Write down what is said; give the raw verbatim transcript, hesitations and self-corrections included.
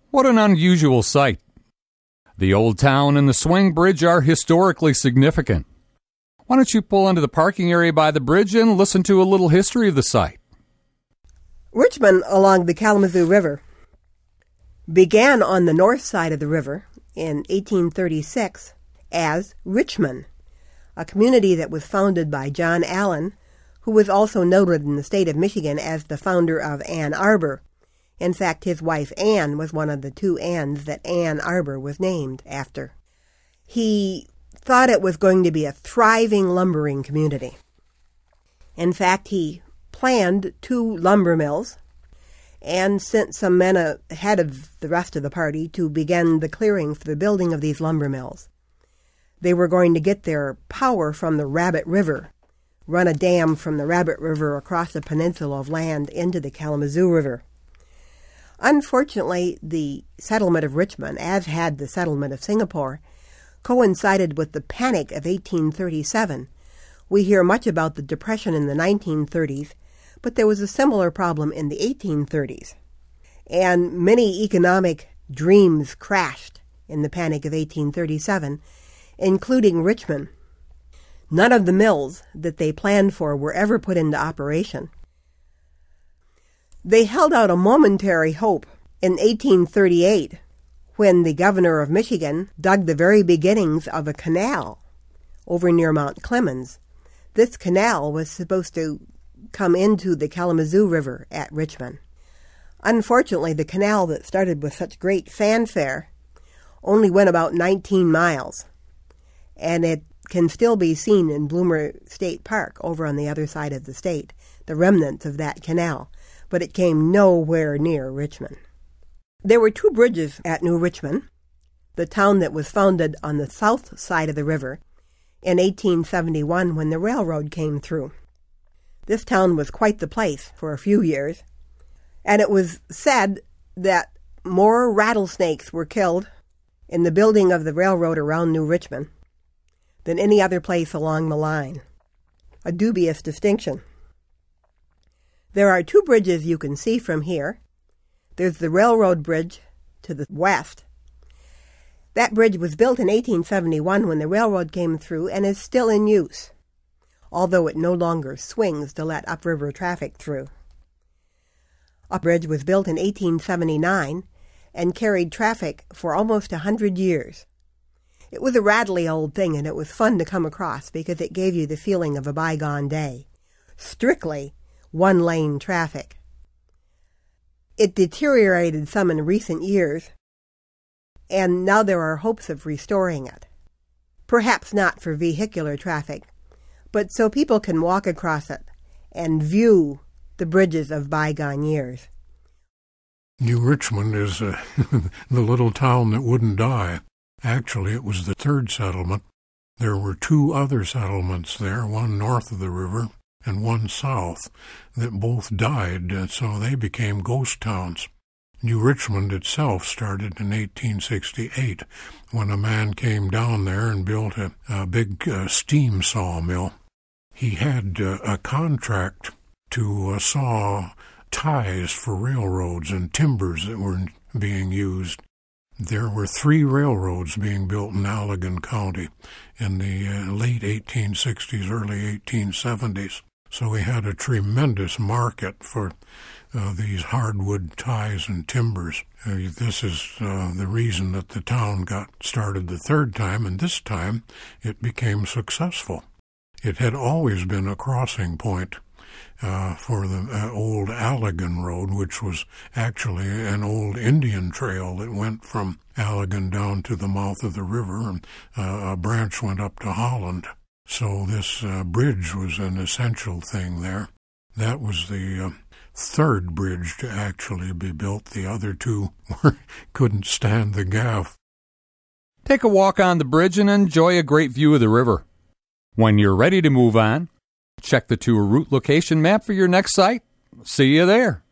What an unusual sight. The Old Town and the swing bridge are historically significant. Why don't you pull into the parking area by the bridge and listen to a little history of the site? Richmond along the Kalamazoo River began on the north side of the river in eighteen thirty-six as Richmond, a community that was founded by John Allen, who was also noted in the state of Michigan as the founder of Ann Arbor. In fact, his wife Ann was one of the two Anns that Ann Arbor was named after. He thought it was going to be a thriving lumbering community. In fact, he planned two lumber mills and sent some men ahead of the rest of the party to begin the clearing for the building of these lumber mills. They were going to get their power from the Rabbit River, run a dam from the Rabbit River across a peninsula of land into the Kalamazoo River. Unfortunately, the settlement of Richmond, as had the settlement of Singapore, coincided with the Panic of eighteen thirty-seven. We hear much about the Depression in the nineteen thirties, but there was a similar problem in the eighteen thirties. And many economic dreams crashed in the Panic of eighteen thirty-seven, including Richmond. None of the mills that they planned for were ever put into operation. They held out a momentary hope in eighteen thirty-eight when the governor of Michigan dug the very beginnings of a canal over near Mount Clemens. This canal was supposed to come into the Kalamazoo River at Richmond. Unfortunately, the canal that started with such great fanfare only went about nineteen miles, and it can still be seen in Bloomer State Park over on the other side of the state, the remnants of that canal, but it came nowhere near Richmond. There were two bridges at New Richmond, the town that was founded on the south side of the river in eighteen seventy-one when the railroad came through. This town was quite the place for a few years, and it was said that more rattlesnakes were killed in the building of the railroad around New Richmond than any other place along the line. A dubious distinction. There are two bridges you can see from here. There's the railroad bridge to the west. That bridge was built in eighteen seventy-one when the railroad came through and is still in use, although it no longer swings to let upriver traffic through. A bridge was built in eighteen seventy-nine and carried traffic for almost a hundred years. It was a rattly old thing, and it was fun to come across because it gave you the feeling of a bygone day. Strictly one-lane traffic. It deteriorated some in recent years, and now there are hopes of restoring it. Perhaps not for vehicular traffic, but so people can walk across it and view the bridges of bygone years. New Richmond is uh, the little town that wouldn't die. Actually, it was the third settlement. There were two other settlements there, one north of the river and one south, that both died, uh, so they became ghost towns. New Richmond itself started in eighteen sixty-eight, when a man came down there and built a, a big uh, steam sawmill. He had uh, a contract to uh, saw ties for railroads and timbers that were being used. There were three railroads being built in Allegan County in the uh, late eighteen sixties, early eighteen seventies. So we had a tremendous market for uh, these hardwood ties and timbers. Uh, this is uh, the reason that the town got started the third time, and this time it became successful. It had always been a crossing point uh, for the uh, old Allegan Road, which was actually an old Indian trail that went from Allegan down to the mouth of the river, and uh, a branch went up to Holland. So this uh, bridge was an essential thing there. That was the uh, third bridge to actually be built. The other two were, couldn't stand the gaff. Take a walk on the bridge and enjoy a great view of the river. When you're ready to move on, check the tour route location map for your next site. See you there.